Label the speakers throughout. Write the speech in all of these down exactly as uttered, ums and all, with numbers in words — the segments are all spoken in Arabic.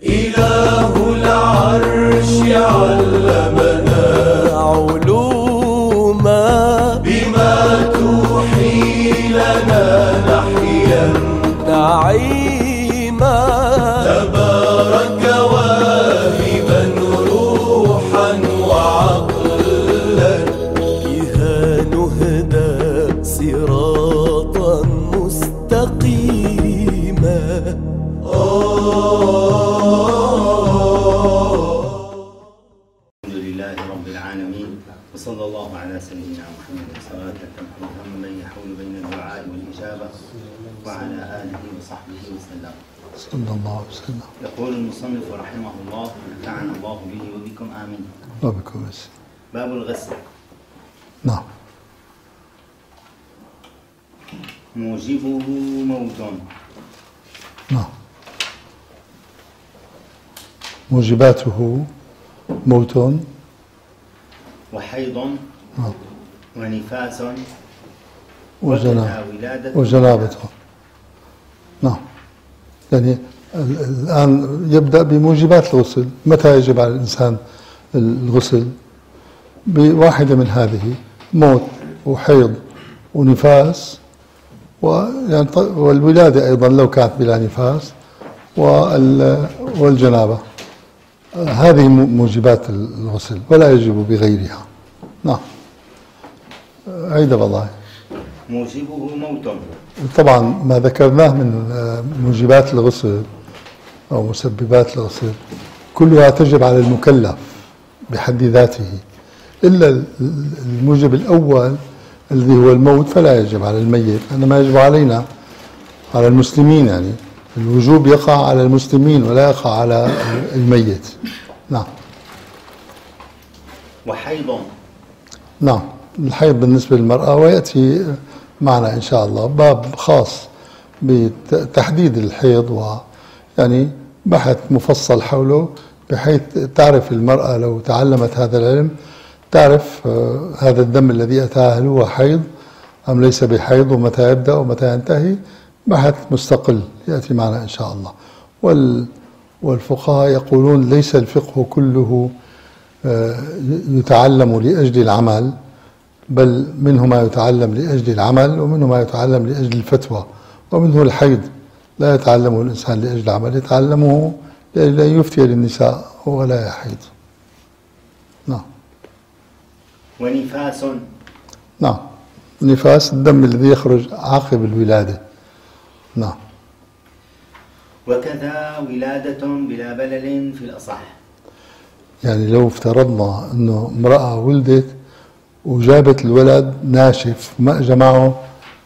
Speaker 1: إله العرش علمنا علوما بما توحي لنا نحيا نعيما تبارك واهبا روحا وعقلا بها نهدى صراطا مستقيما.
Speaker 2: الحمد لله رب العالمين وصلى الله على سيدنا محمد صلاة تمحو الهم من يحول بين الدعاء والإجابة وعلى آله وصحبه وسلم.
Speaker 3: صلى الله عليه وسلم.
Speaker 2: يقول المصنف رحمه الله نفعنا الله به وبكم آمين.
Speaker 3: وبكم السلام.
Speaker 2: باب الغسل.
Speaker 3: نعم.
Speaker 2: موجبه موت.
Speaker 3: نعم. موجباته موت
Speaker 2: وحيض
Speaker 3: نعم.
Speaker 2: ونفاس
Speaker 3: وجنابة وجنابة. نعم. يعني الآن يبدأ بموجبات الغسل. متى يجب على الإنسان الغسل؟ بواحدة من هذه: موت وحيض ونفاس والولادة أيضا لو كانت بلا نفاس والجنابة. هذه موجبات الغسل ولا يجب بغيرها. نعم. عيد والله.
Speaker 2: موجبه موت.
Speaker 3: طبعا ما ذكرناه من موجبات الغسل أو مسببات الغسل كلها تجب على المكلف بحد ذاته، إلا الموجب الأول الذي هو الموت فلا يجب على الميت، إنما يجب علينا على المسلمين. يعني الوجوب يقع على المسلمين ولا يقع على الميت. نعم.
Speaker 2: وحيض.
Speaker 3: نعم. الحيض بالنسبة للمرأة، ويأتي معنا إن شاء الله باب خاص بتحديد الحيض ويعني بحث مفصل حوله، بحيث تعرف المرأة لو تعلمت هذا العلم تعرف هذا الدم الذي أتاها هل هو حيض أم ليس بحيض، ومتى يبدأ ومتى ينتهي. بحث مستقل يأتي معنا إن شاء الله. وال والفقهاء يقولون ليس الفقه كله يتعلم لأجل العمل، بل منه ما يتعلم لأجل العمل ومنه ما يتعلم لأجل الفتوى، ومنه الحيض لا يتعلمه الإنسان لأجل العمل، يتعلمه لأجل أن يفتي للنساء ولا يحيض. نعم.
Speaker 2: ونفاس.
Speaker 3: نعم. نفاس الدم الذي يخرج عقب الولادة. نعم.
Speaker 2: وكذا ولادة بلا بلل في الأصح.
Speaker 3: يعني لو افترضنا أنه امرأة ولدت وجابت الولد ناشف، ما اجى معه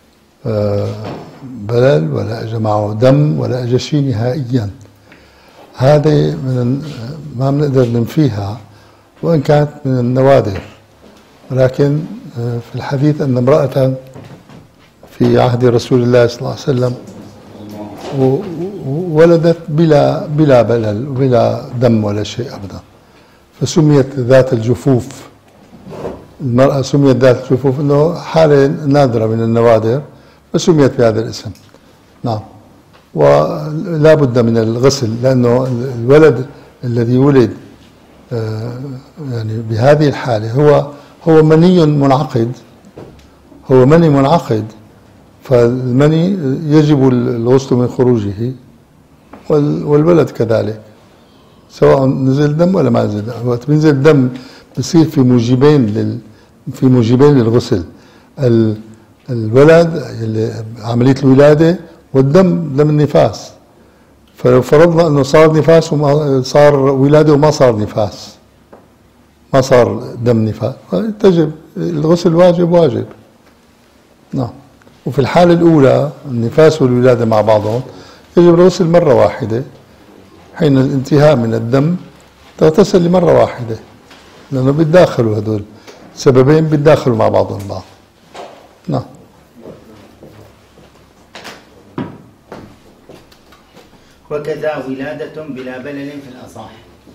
Speaker 3: بلل ولا اجى معه دم ولا اجى شيء نهائيا، هذه من ما بنقدر ننفيها وان كانت من النوادر. ولكن في الحديث ان امرأة في عهد رسول الله صلى الله عليه وسلم ولدت بلا بلا بلل وبلا دم ولا شيء ابدا، فسميت ذات الجفوف. المرأة سميت ذات الجفوف انه حالة نادرة من النوادر فسميت بهذا الاسم. نعم. ولا بد من الغسل، لانه الولد الذي ولد يعني بهذه الحالة هو هو مني منعقد، هو مني منعقد، فالمني يجب الغسل من خروجه، والولد كذلك سواء نزل دم ولا ما نزل دم. وقت بينزل الدم بصير في موجبين لل في موجبين للغسل: الولد اللي عملية الولادة والدم دم النفاس. فلو فرضنا انه صار نفاس وما صار ولادة وما صار نفاس، ما صار دم نفاس، تجب الغسل واجب واجب. نعم. وفي الحالة الأولى النفاس والولادة مع بعضهم يجب الغسل مرة واحدة، حين الانتهاء من الدم تغتسل لمرة واحدة، لأنه بيتداخلوا هذول سببين بيتداخلوا مع بعضهم البعض. نعم.
Speaker 2: وكذا ولادة بلا بلل في الأصح.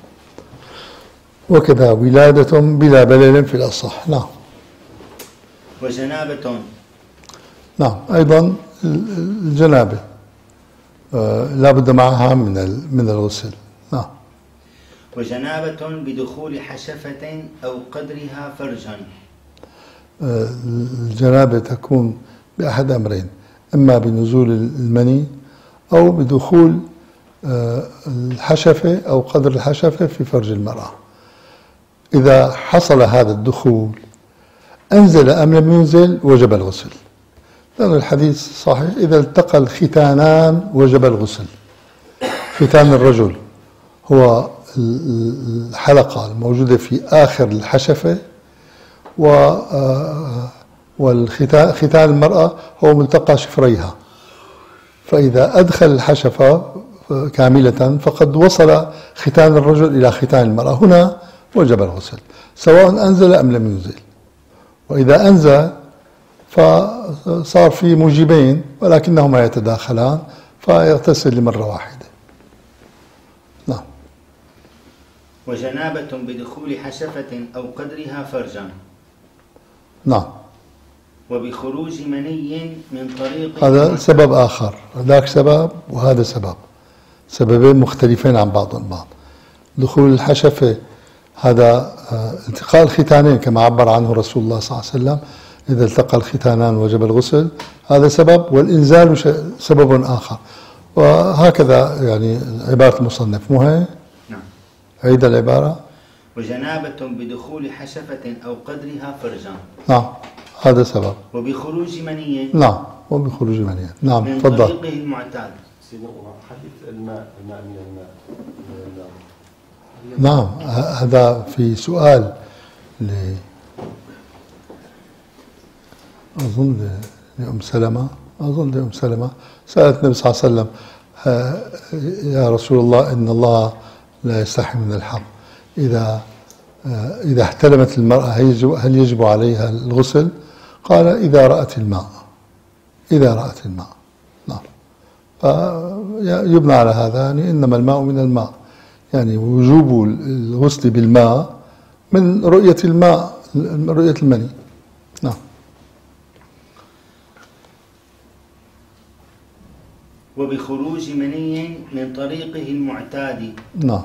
Speaker 3: وكذا ولادة بلا بلل في الأصح. نعم.
Speaker 2: وجنابة.
Speaker 3: نعم. أيضا الجنابة آه لا بد معها من من الغسل. نعم.
Speaker 2: وجنابة بدخول حشفة أو قدرها فرجا.
Speaker 3: الجنابة تكون بأحد أمرين، إما بنزول المني أو بدخول الحشفة أو قدر الحشفة في فرج المرأة. إذا حصل هذا الدخول أنزل أم لم ينزل وجب الغسل، لأن الحديث صحيح: إذا التقى الختانان وجب الغسل. ختان الرجل هو الحلقة الموجودة في آخر الحشفة، والختان ختان المرأة هو ملتقى شفريها، فإذا أدخل الحشفة كاملة فقد وصل ختان الرجل إلى ختان المرأة، هنا وجب الغسل سواء أنزل أم لم ينزل. وإذا أنزل فصار في موجبين ولكنهما يتداخلان فيغتسل لمرة واحدة. نعم.
Speaker 2: وجنابة بدخول حشفة أو قدرها فرجا.
Speaker 3: نعم.
Speaker 2: وبخروج مني من طريق.
Speaker 3: هذا سبب آخر، ذاك سبب وهذا سبب، سببين مختلفين عن بعض البعض. دخول الحشفة هذا التقاء الختانين كما عبر عنه رسول الله صلى الله عليه وسلم: إذا التقى الختانان وجب الغسل، هذا سبب، والإنزال سبب آخر. وهكذا يعني عبارة المصنف، مو هي؟
Speaker 2: نعم.
Speaker 3: عيد العبارة.
Speaker 2: وجنابة بدخول حشفة أو قدرها فرجا.
Speaker 3: نعم، هذا سبب.
Speaker 2: وبخروج مني.
Speaker 3: نعم، وبخروج مني. نعم،
Speaker 2: من
Speaker 3: تفضل.
Speaker 2: طريقه المعتاد.
Speaker 4: حديث الماء الماء من الماء.
Speaker 3: نعم، هذا في سؤال ل أظن لأم سلمة أظن لأم سلمة سألت النبي صلى الله عليه وسلم: يا رسول الله، إن الله لا يستحي من الحق، إذا إذا احتلمت المرأة هل يجب عليها الغسل؟ قال: إذا رأت الماء إذا رأت الماء. نعم. فيبنى على هذا يعني إنما الماء من الماء، يعني وجوب الغسل بالماء من رؤية الماء، من رؤية المني. نعم.
Speaker 2: وبخروج مني من طريقه المعتاد.
Speaker 3: نعم.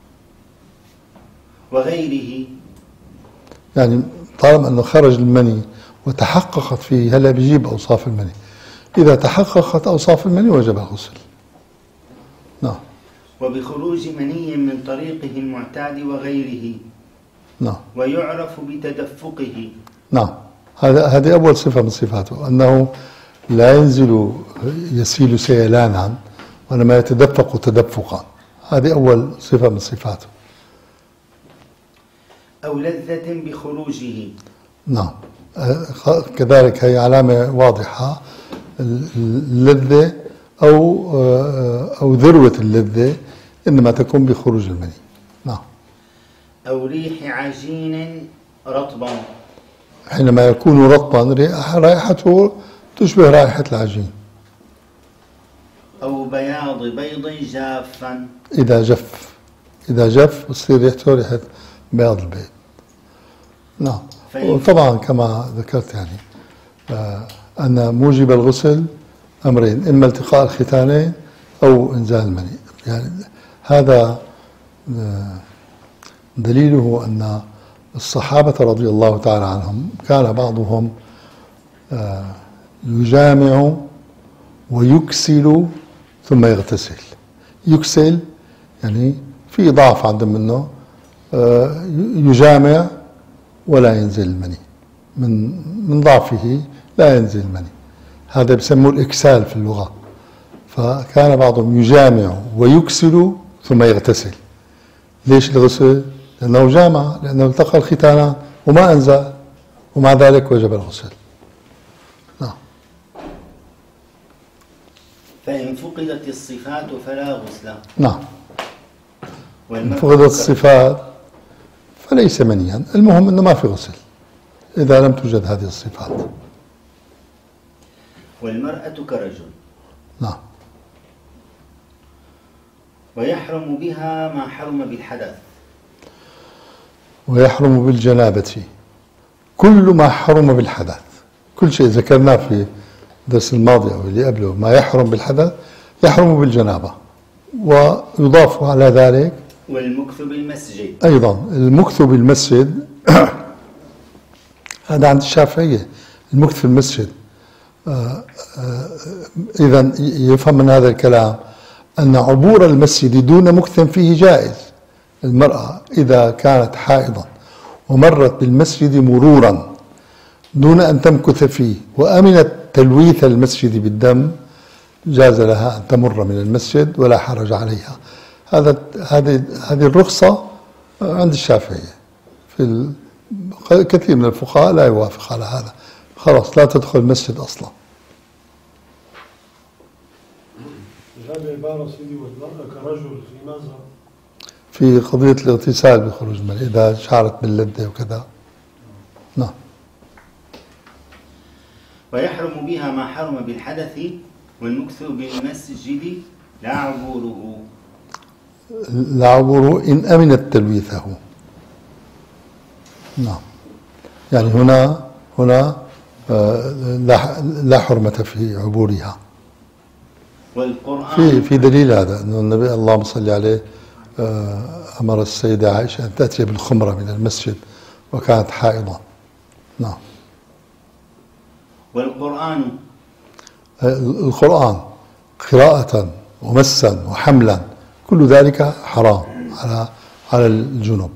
Speaker 2: وغيره،
Speaker 3: يعني طالما أنه خرج المني وتحققت فيه، هلا بيجيب أوصاف المني، إذا تحققت أوصاف المني وجب الغسل. نعم.
Speaker 2: وبخروج مني من طريقه المعتاد وغيره.
Speaker 3: نعم.
Speaker 2: ويعرف بتدفقه.
Speaker 3: نعم، هذا هذه أول صفة من صفاته، أنه لا ينزل يسيل سيلانا وإنما يتدفق تدفقا، هذه أول صفة من صفاته.
Speaker 2: أو لذة بخروجه.
Speaker 3: نعم، كذلك هي علامة واضحة، اللذة أو أو ذروة اللذة إنما تكون بخروج المني. نعم.
Speaker 2: أو ريح عجين رطبا.
Speaker 3: حينما يكون رطبا رائحته تشبه رائحة العجين.
Speaker 2: أو بياض بيض جافا.
Speaker 3: إذا جف إذا جف بصير ريحته ريحة بياض البيض. نعم. وطبعا كما ذكرت يعني آه أن موجب الغسل أمرين: إما التقاء الختانين أو إنزال المني. يعني هذا آه دليله أن الصحابة رضي الله تعالى عنهم كان بعضهم آه يجامع ويكسل ثم يغتسل. يكسل يعني في ضعف عنده منه، آه يجامع ولا ينزل المني، من من ضعفه لا ينزل المني، هذا بسموه الإكسال في اللغة. فكان بعضهم يجامع ويكسل ثم يغتسل. ليش الغسل؟ لأنه جامع، لأنه التقى الختانان وما أنزل، ومع ذلك وجب الغسل. نعم.
Speaker 2: فإن فقدت الصفات فلا غسل.
Speaker 3: نعم. إن فقدت الصفات فليس منيا، المهم أنه ما في غسل إذا لم توجد هذه الصفات.
Speaker 2: والمرأة كرجل.
Speaker 3: نعم.
Speaker 2: ويحرم بها ما حرم بالحدث.
Speaker 3: ويحرم بالجنابة كل ما حرم بالحدث، كل شيء ذكرناه في الدرس الماضي أو اللي قبله ما يحرم بالحدث يحرم بالجنابة، ويضاف على ذلك
Speaker 2: والمكث بالمسجد
Speaker 3: أيضا المكث بالمسجد هذا عند الشافعية. المكث في المسجد إذا يفهم من هذا الكلام أن عبور المسجد دون مكث فيه جائز. المرأة إذا كانت حائضا ومرت بالمسجد مرورا دون أن تمكث فيه وأمنت تلويث المسجد بالدم جاز لها أن تمر من المسجد ولا حرج عليها. هذا هذه هذه الرخصة عند الشافعية. في كثير من الفقهاء لا يوافق على هذا، خلاص لا تدخل المسجد أصلا.
Speaker 5: هذه عبارة سيدي والمرأة كرجل في مذهب
Speaker 3: في قضية الاغتسال بخروج المني إذا شعرت باللذة وكذا. نعم.
Speaker 2: ويحرم بها ما حرم بالحدث والمكث بالمسجد لا عبوره.
Speaker 3: لا عبوره إن أمنت تلويثه. نعم. يعني هنا هنا لا لا حرمة في عبورها.
Speaker 2: والقرآن
Speaker 3: في في دليل هذا أنه النبي اللهم صل عليه أمر السيدة عائشة أن تأتي بالخمرة من المسجد وكانت حائضة. نعم.
Speaker 2: والقرآن
Speaker 3: القرآن قراءة ومسا وحملا كل ذلك حرام على على الجنوب.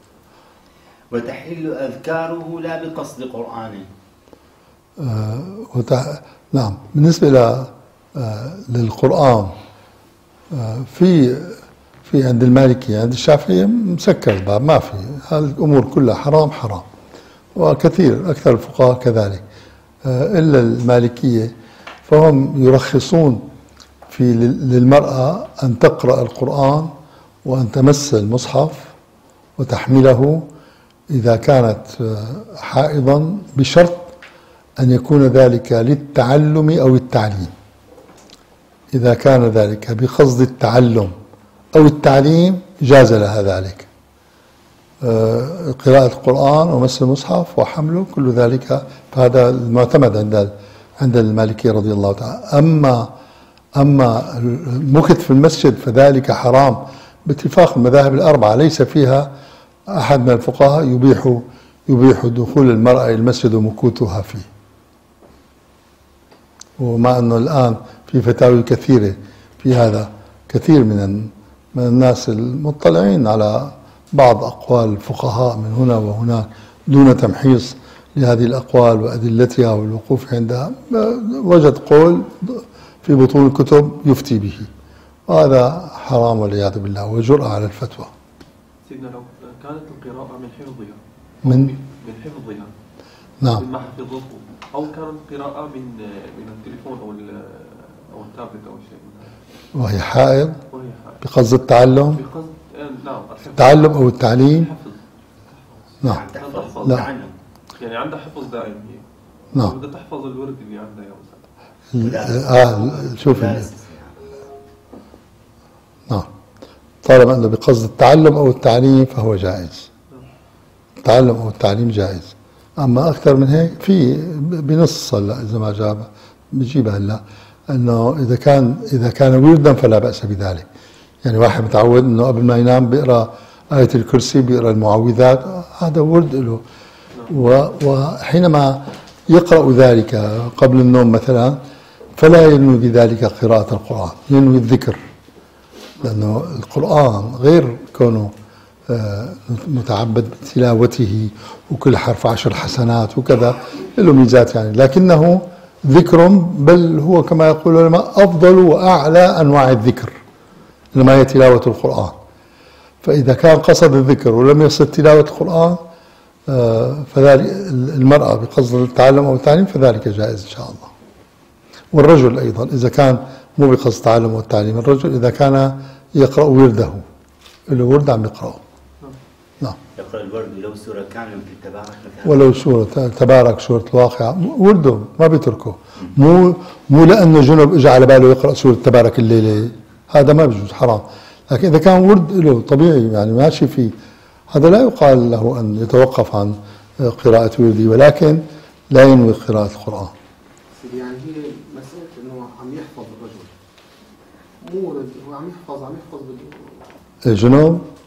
Speaker 2: وتحل أذكاره لا بقصد قرآنه.
Speaker 3: آه وتح... نعم. بالنسبة إلى آه للقرآن آه في في عند المالكية، عند الشافعية مسكر الباب، ما في، هذه الأمور كلها حرام حرام، وكثير أكثر الفقهاء كذلك آه إلا المالكية، فهم يرخصون في للمرأة أن تقرأ القرآن وأن تمس المصحف وتحمله إذا كانت حائضا بشرط أن يكون ذلك للتعلم أو التعليم. إذا كان ذلك بقصد التعلم أو التعليم جاز لها ذلك، قراءة القرآن ومس المصحف وحمله كل ذلك، فهذا المعتمد عند عند المالكية رضي الله تعالى. أما أما المكث في المسجد فذلك حرام باتفاق المذاهب الأربعة، ليس فيها أحد من الفقهاء يبيح يبيح دخول المرأة إلى المسجد ومكوثها فيه. ومع أنه الآن في فتاوي كثيرة في هذا، كثير من من الناس المطلعين على بعض أقوال الفقهاء من هنا وهناك دون تمحيص لهذه الأقوال وأدلتها والوقوف عندها، وجد قول في بطون الكتب يفتي به، وهذا حرام والعياذ بالله وجرأة على الفتوى.
Speaker 4: سيدنا لو كانت القراءة من حفظها
Speaker 3: من
Speaker 4: من حفظها
Speaker 3: نعم
Speaker 4: مما حفظته، أو كانت قراءة من من التليفون أو أو التابلت أو شيء من هذا،
Speaker 3: وهي حائض
Speaker 4: وهي حائض
Speaker 3: بقصد التعلم
Speaker 4: بقصد نعم
Speaker 3: التعلم أو التعليم.
Speaker 4: حفظ
Speaker 3: نعم
Speaker 2: تحفظ
Speaker 3: لا.
Speaker 2: تعلم.
Speaker 4: يعني عندها حفظ دائم هي.
Speaker 3: نعم.
Speaker 4: بدها تحفظ الورد اللي عندها يا أستاذ.
Speaker 3: آه شوف نعم، طالما أنه بقصد التعلم أو التعليم فهو جائز، التعلم أو التعليم جائز. أما أكثر من هيك في بنص هلا إذا ما جاب بجيبها هلا أنه إذا كان إذا كان وردا فلا بأس بذلك. يعني واحد متعود أنه قبل ما ينام بيقرأ آية الكرسي، بيقرأ المعوذات، هذا ورد له، وحينما يقرأ ذلك قبل النوم مثلا فلا ينوي بذلك قراءة القرآن، ينوي الذكر، لأنه القرآن غير كونه متعبد بتلاوته وكل حرف عشر حسنات وكذا، له ميزات يعني، لكنه ذكر، بل هو كما يقول العلماء أفضل وأعلى أنواع الذكر لما هي تلاوة القرآن. فإذا كان قصد الذكر ولم يقصد تلاوة القرآن فذلك المرأة بقصد التعلم أو التعليم فذلك جائز إن شاء الله. والرجل أيضا إذا كان مو بقصد التعلم والتعليم، الرجل إذا كان يقرأ ورده، له ورد عم يقرأه. نعم.
Speaker 2: يقرأ الورد ولو سورة كاملة مثل تبارك مثلا،
Speaker 3: ولو سورة تبارك، سورة الواقعة، ورده ما بيتركه. مو مو لأنه جنب إجا على باله يقرأ سورة تبارك الليلة، هذا ما بيجوز، حرام. لكن إذا كان ورد له طبيعي يعني ماشي فيه، هذا لا يقال له أن يتوقف عن قراءة وردي، ولكن لا ينوي قراءة القرآن.
Speaker 6: يعني هي مسألة إنه عم يحفظ الرجل، مو ورد، هو عم يحفظ عم يحفظ بال
Speaker 3: الجنوب؟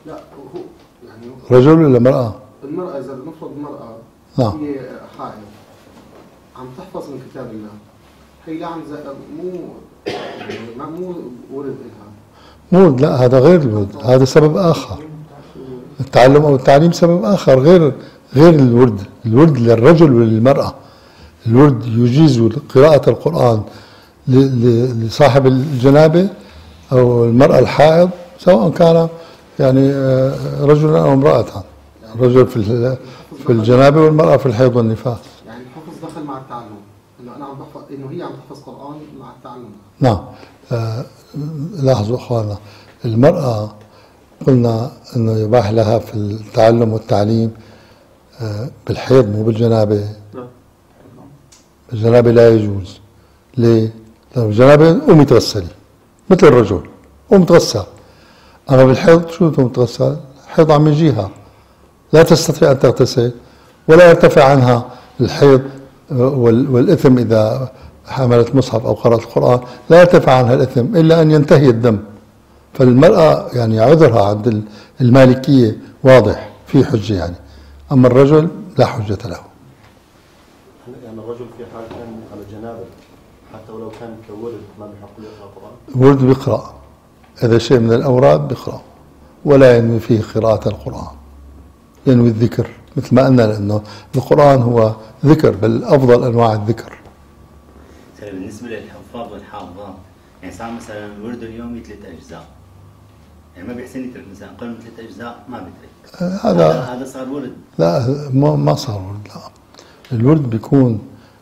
Speaker 6: لا هو يعني
Speaker 3: رجل ولا مرأة؟
Speaker 6: المرأة إذا بنفرض المرأة
Speaker 3: نعم.
Speaker 6: هي حائض عم تحفظ من كتاب الله، هي لا عم مو يعني ما مو ورد إلها.
Speaker 3: مو لا، هذا غير الورد، هذا سبب آخر. التعلم أو التعليم سبب آخر غير غير الورد. الورد للرجل وللمرأة. الورد يجيز قراءة القرآن لصاحب الجنابة أو المرأة الحائض، سواء كان يعني رجلا أو امرأة. الرجل في في الجنابة والمرأة في الحيض والنفاس.
Speaker 6: يعني الحفظ دخل مع التعلم، إنه أنا عم بحفظ، إنه هي عم تحفظ قرآن مع التعلم.
Speaker 3: نعم. آه لاحظوا أخواننا، المرأة قلنا أنه يباح لها في التعلم والتعليم آه بالحيض مو بالجنابة. بالجنابة لا يجوز. ليه؟ لأنه بالجنابة قومي تغسلي مثل الرجل، قوم تغسل. أما بالحيض شو تقوم تغسل؟ الحيض عم يجيها، لا تستطيع أن تغتسل ولا يرتفع عنها الحيض والإثم إذا حملت مصحف أو قرأت القرآن، لا يرتفع عنها الإثم إلا أن ينتهي الدم. فالمرأة يعني عذرها عند المالكية واضح، في حجة يعني. أما الرجل لا حجة له.
Speaker 7: يعني الرجل في حال كان على جنابه حتى ولو كان كورد ما بحق له يقرأ القرآن؟
Speaker 3: ورد بيقرأ، إذا شيء من الأوراد بيقرأ، ولا ينوي فيه قراءة القرآن، ينوي الذكر مثل ما قلنا، لأنه القرآن هو ذكر، بل أفضل أنواع الذكر.
Speaker 2: بالنسبة للحفاظ والحافظات، يعني صار مثلا الورد اليومي ثلاث أجزاء، يعني ما بيحسن يترك مثلا أقل من ثلاث أجزاء ما بيترك. هذا هذا صار ورد؟
Speaker 3: لا ما صار ورد. لا، الورد بيكون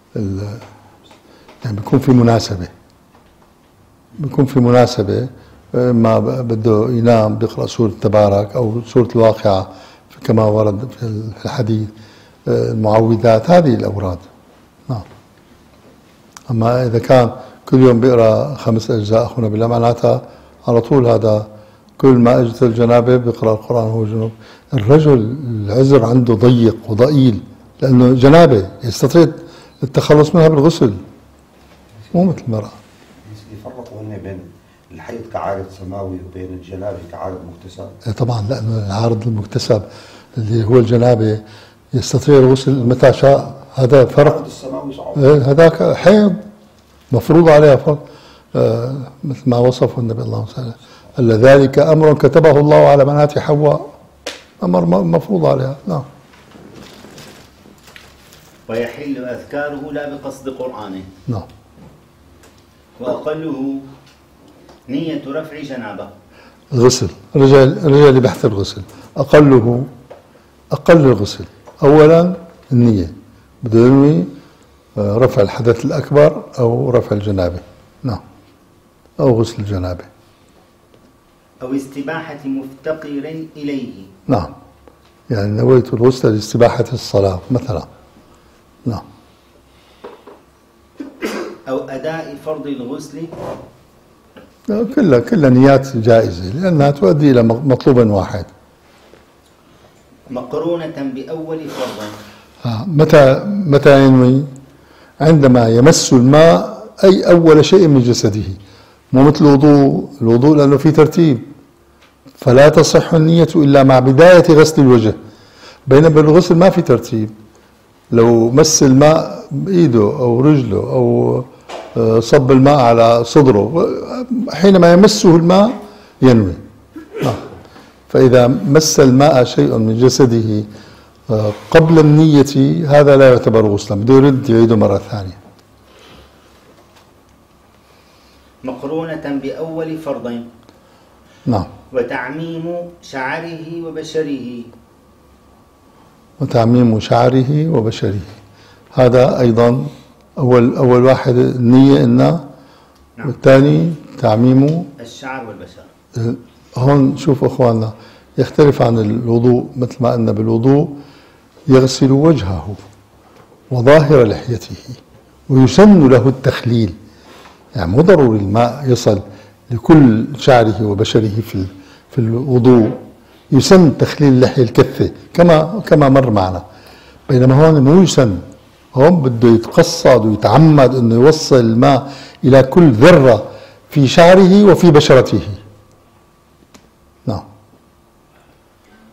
Speaker 3: يعني بيكون في مناسبة، بيكون في مناسبة، ما بده ينام بيقرأ سورة تبارك أو سورة الواقعة كما ورد في الحديث، المعوذات، هذه الأوراد. نعم. أما إذا كان كل يوم بيقرأ خمس أجزاء أخونا بالله، معناتها على طول هذا كل ما أجت الجنابة بيقرأ القرآن هو جنوب. الرجل العذر عنده ضيق وضئيل، لأنه جنابة يستطيع التخلص منها بالغسل، مو مثل المرأة.
Speaker 8: يفرقوا هن بين الحيض كعارض سماوي وبين الجنابة كعارض مكتسب؟
Speaker 3: طبعا، لأنه العارض المكتسب اللي هو الجنابة يستطيع الغسل متى شاء، هذا فرق.
Speaker 8: العارض السماوي صعب.
Speaker 3: هذاك حيض مفروض عليها فرق. آه مثل ما وصفه النبي الله صلى الله عليه وسلم، ذلك أمر كتبه الله على بنات حواء، أمر مفروض عليها. نعم.
Speaker 2: ويحل أذكاره لا بقصد قرآنه.
Speaker 3: نعم.
Speaker 2: وأقله نية رفع جنابه.
Speaker 3: الغسل، رجع رجع لبحث الغسل. أقله أقل الغسل، أولا النية، بده ينوي رفع الحدث الأكبر أو رفع الجنابة. نعم. أو غسل الجنابة.
Speaker 2: أو استباحة مفتقر إليه.
Speaker 3: نعم. يعني نويت الغسل لاستباحة الصلاة مثلا. نعم.
Speaker 2: أو أداء فرض الغسل.
Speaker 3: كلها كلها نيات جائزة، لأنها تؤدي إلى مطلوب واحد.
Speaker 2: مقرونة بأول فرض.
Speaker 3: آه. متى متى ينوي؟ عندما يمس الماء أي أول شيء من جسده، مو مثل الوضوء. الوضوء لأنه في ترتيب، فلا تصح النية إلا مع بداية غسل الوجه، بينما بالغسل ما في ترتيب. لو مس الماء بإيده أو رجله أو صب الماء على صدره، حينما يمسه الماء ينوي. فإذا مس الماء شيء من جسده قبل النية هذا لا يعتبر غسلا، بده يرد يعيده مرة ثانية.
Speaker 2: مقرونة بأول فرضين.
Speaker 3: نعم.
Speaker 2: وتعميم شعره وبشره.
Speaker 3: وتعميم شعره وبشره، هذا أيضا أول أول واحد النية إنه. نعم. والثاني تعميم
Speaker 2: الشعر والبشر.
Speaker 3: هون شوفوا أخواننا، يختلف عن الوضوء. مثل ما قلنا بالوضوء يغسل وجهه وظاهر لحيته، ويسن له التخليل، يعني مو ضروري الماء يصل لكل شعره وبشره في في الوضوء، يسن تخليل اللحية الكثة كما كما مر معنا. بينما هون مو يسن، هون بده يتقصد ويتعمد انه يوصل الماء الى كل ذرة في شعره وفي بشرته. نعم.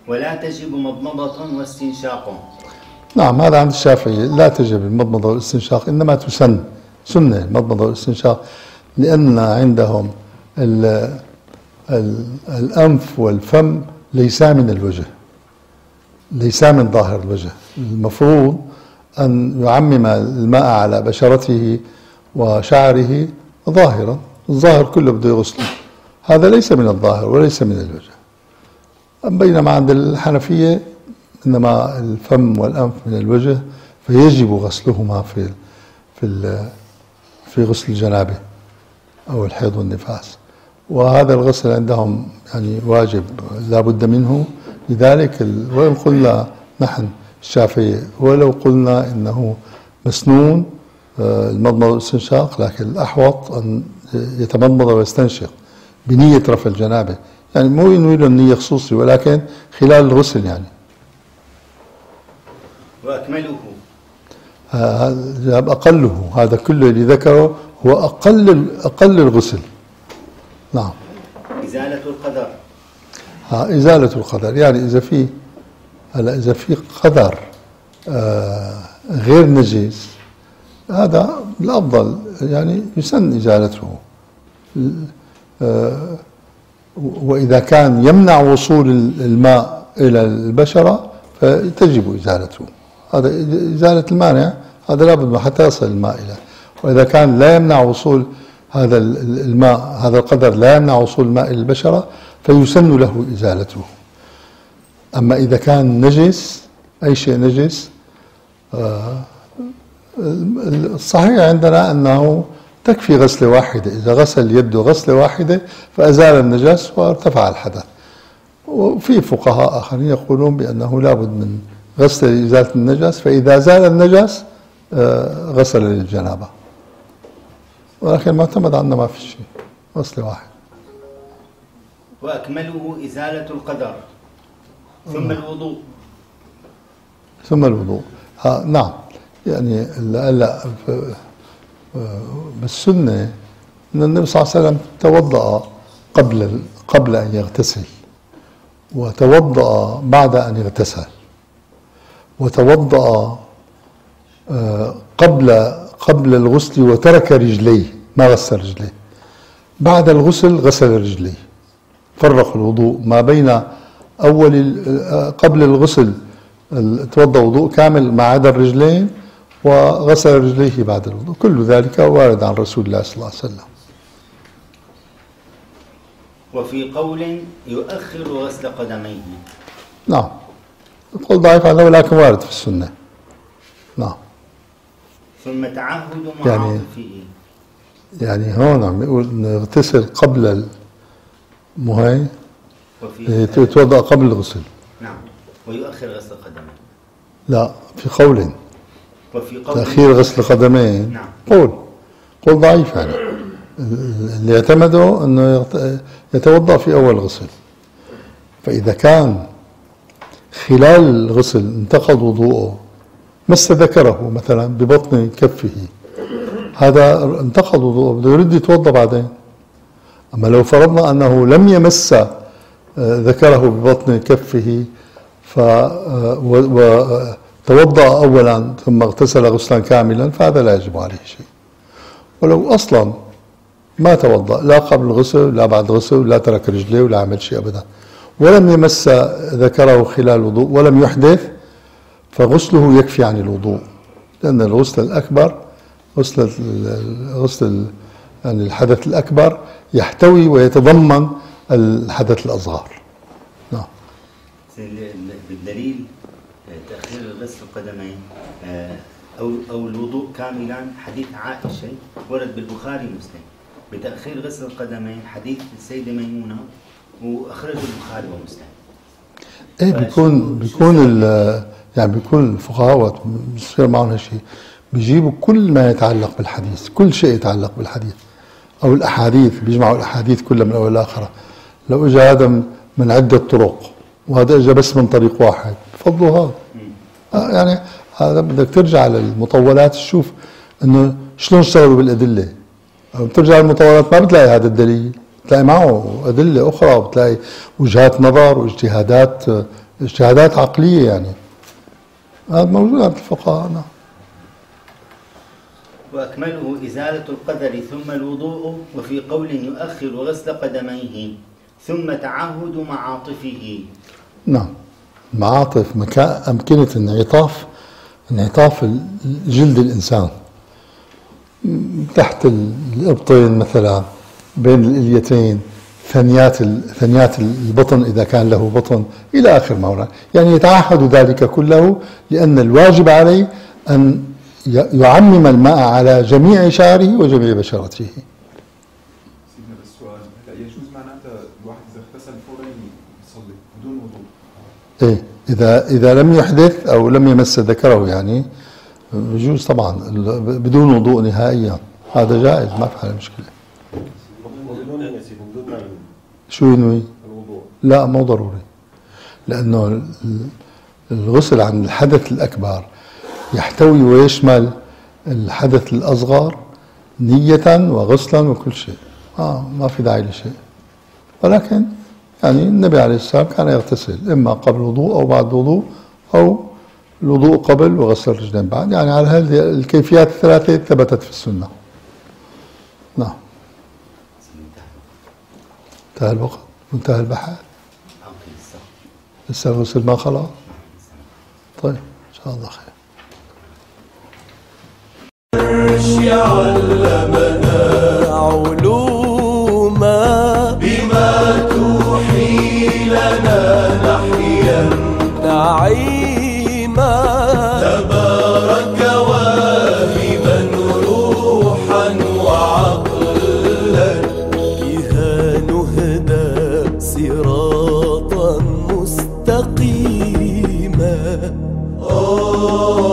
Speaker 2: ولا تجب مضمضة واستنشاق.
Speaker 3: نعم، هذا عند الشافعي لا تجب المضمضة والاستنشاق، إنما تسن سنة المضمضة والاستنشاق، لأن عندهم ال ال الأنف والفم ليسا من الوجه، ليسا من ظاهر الوجه. المفروض أن يعمم الماء على بشرته وشعره ظاهرا، الظاهر كله بده يغسله، هذا ليس من الظاهر وليس من الوجه. بينما عند الحنفية إنما الفم والأنف من الوجه، فيجب غسلهما في في في غسل الجنابة أو الحيض والنفاس، وهذا الغسل عندهم يعني واجب لا بد منه. لذلك وإن قلنا نحن الشافعية ولو قلنا إنه مسنون المضمضة والاستنشاق، لكن الأحوط أن يتمضمض ويستنشق بنية رفع الجنابة، يعني مو ينوي له النية خصوصي ولكن خلال الغسل يعني.
Speaker 2: وأكمله
Speaker 3: هذا أقله، هذا كله اللي ذكره هو أقل أقل الغسل. نعم.
Speaker 2: إزالة القدر.
Speaker 3: ها إزالة القدر، يعني إذا في هلا إذا في قدر آه غير نجس، هذا الأفضل يعني يسن إزالته. آه وإذا كان يمنع وصول الماء إلى البشرة فتجب إزالته. هذا إزالة المانع، هذا لابد حتى يصل الماء إليه. وإذا كان لا يمنع وصول هذا الماء، هذا القدر لا يمنع وصول الماء إلى البشرة، فيسن له إزالته. أما إذا كان نجس، أي شيء نجس، آه الصحيح عندنا أنه تكفي غسلة واحدة، إذا غسل يده غسلة واحدة فأزال النجس وارتفع الحدث. وفي فقهاء آخرين يقولون بأنه لابد من غسل لإزالة النجس، فإذا زال النجس آه غسل للجنابة، ولكن معتمد عندنا ما في شيء، غسلة واحد.
Speaker 2: وأكمله إزالة القدر ثم الوضوء.
Speaker 3: ثم الوضوء، ها نعم، يعني هلا بالسنة أن النبي صلى الله عليه وسلم توضأ قبل قبل أن يغتسل، وتوضأ بعد أن اغتسل، وتوضأ قبل قبل الغسل وترك رجليه، ما غسل رجليه. بعد الغسل غسل رجليه، فرق الوضوء ما بين أول قبل الغسل توضأ وضوء كامل ما عدا الرجلين، وغسل رجليه بعد الوضوء. كل ذلك وارد عن رسول الله صلى الله عليه وسلم.
Speaker 2: وفي قول يؤخر غسل قدميه.
Speaker 3: نعم، القول ضعيف عنه ولكن وارد في السنة. نعم.
Speaker 2: ثم تعهد
Speaker 3: يعني
Speaker 2: معاطفه.
Speaker 3: يعني هون عم يقول نغتسل قبل المهي، يتوضأ قبل الغسل.
Speaker 2: نعم. ويؤخر غسل قدميه.
Speaker 3: لا، في قول
Speaker 2: وفي قول
Speaker 3: تأخير غسل القدمين.
Speaker 2: نعم.
Speaker 3: قول قول ضعيف يعني. اللي اعتمدوا انه يتوضأ في اول غسل، فاذا كان خلال الغسل انتقض وضوءه، مس ذكره مثلا ببطن كفه، هذا انتقض وضوءه، بده يرد يتوضأ بعدين. اما لو فرضنا انه لم يمس ذكره ببطن كفه ف وتوضأ اولا ثم اغتسل غسلا كاملا، فهذا لا يجب عليه شيء. ولو اصلا ما توضأ لا قبل الغسل لا بعد الغسل، لا ترك رجليه ولا عمل شيء ابدا، ولم يمس ذكره خلال الوضوء ولم يحدث، فغسله يكفي عن الوضوء، لأن الغسل الأكبر غسل غسل يعني الحدث الأكبر يحتوي ويتضمن الحدث الأصغر. نعم.
Speaker 2: بالدليل تأخير غسل القدمين أو أو الوضوء كاملا، حديث عائشة ورد بالبخاري ومسلم بتأخير غسل القدمين، حديث السيدة ميمونة وأخرجه البخاري ومسلم.
Speaker 3: إيه بيكون بيكون يعني بيكون الفقهاء بصير معهم هالشيء، بيجيبوا كل ما يتعلق بالحديث، كل شيء يتعلق بالحديث أو الأحاديث، بيجمعوا الأحاديث كلها من أول لآخرها. لو إجا هذا من عدة طرق وهذا إجا بس من طريق واحد، بفضلوا هذا. آه يعني هذا بدك ترجع للمطولات تشوف إنه شلون اشتغلوا بالأدلة. بترجع للمطولات ما بتلاقي هذا الدليل، بتلاقي معه أدلة أخرى، وبتلاقي وجهات نظر واجتهادات اجتهادات عقلية يعني. هذا موجود عند الفقهاء. نعم.
Speaker 2: وأكمله إزالة القدر ثم الوضوء، وفي قول يؤخر غسل قدميه ثم تعهد معاطفه.
Speaker 3: نعم. معاطف مكان أمكنة انعطاف انعطاف جلد الإنسان تحت الإبطين مثلا، بين الإليتين، ثنيات ثنيات البطن إذا كان له بطن، إلى آخر ما هناك. يعني يتعهد ذلك كله، لأن الواجب عليه أن يعمم الماء على جميع شعره وجميع بشرته.
Speaker 9: سيدنا السؤال، هلا يجوز معناتها الواحد إذا اغتسل فورا يصلي بدون وضوء؟
Speaker 3: إيه، إذا إذا لم يحدث أو لم يمس ذكره يعني يجوز طبعا بدون وضوء نهائيا، هذا جائز ما في حال مشكلة. شو ينوي؟ الوضوء؟ لا مو ضروري، لأنه الغسل عن الحدث الأكبر يحتوي ويشمل الحدث الأصغر نية وغسلا وكل شيء. آه ما في داعي لشيء. ولكن يعني النبي عليه السلام كان يغتسل إما قبل الوضوء أو بعد الوضوء، أو الوضوء قبل وغسل الرجلين بعد، يعني على هذه الكيفيات الثلاثة ثبتت في السنة. نعم. انتهى الوقت وانتهى البحث. لسه الغسل ما خلاص. طيب إن شاء الله خير.
Speaker 1: علمنا علوما بما توحي لنا نحيا نعيما، تبارك واهبا روحا وعقلا، بها نهدى صراطا مستقيما.